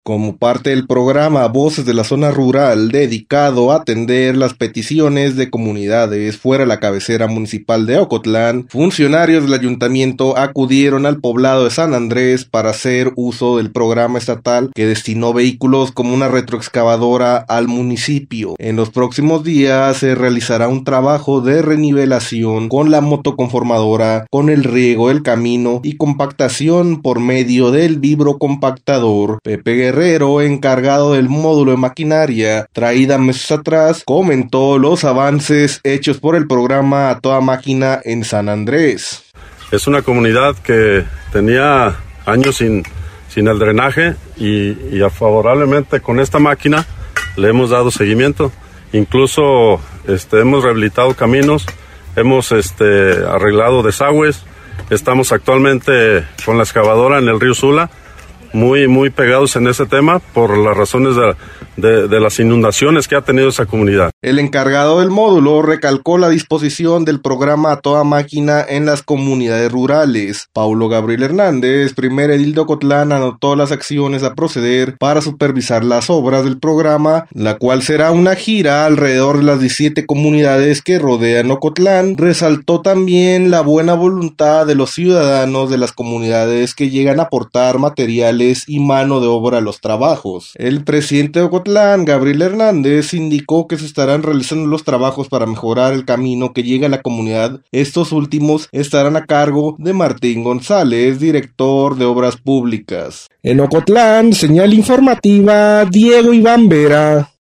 Como parte del programa Voces de la Zona Rural, dedicado a atender las peticiones de comunidades fuera de la cabecera municipal de Ocotlán, funcionarios del ayuntamiento acudieron al poblado de San Andrés para hacer uso del programa estatal que destinó vehículos como una retroexcavadora al municipio. En los próximos días se realizará un trabajo de renivelación con la motoconformadora, con el riego del camino y compactación por medio del vibrocompactador. Pepe Guerrero, encargado del módulo de maquinaria traída meses atrás, comentó los avances hechos por el programa A Toda Máquina en San Andrés. Es una comunidad que tenía años sin el drenaje y favorablemente con esta máquina le hemos dado seguimiento. Incluso hemos rehabilitado caminos, hemos arreglado desagües, estamos actualmente con la excavadora en el río Sula, muy pegados en ese tema por las razones de las inundaciones que ha tenido esa comunidad. El encargado del módulo recalcó la disposición del programa A Toda Máquina en las comunidades rurales. Paulo Gabriel Hernández, primer edil de Ocotlán, anotó las acciones a proceder para supervisar las obras del programa, la cual será una gira alrededor de las 17 comunidades que rodean Ocotlán. Resaltó también la buena voluntad de los ciudadanos de las comunidades que llegan a aportar materiales y mano de obra a los trabajos. El presidente de Ocotlán, Gabriel Hernández, indicó que se estarán realizando los trabajos para mejorar el camino que llega a la comunidad. Estos últimos estarán a cargo de Martín González, director de Obras Públicas. En Ocotlán, señal informativa, Diego Iván Vera.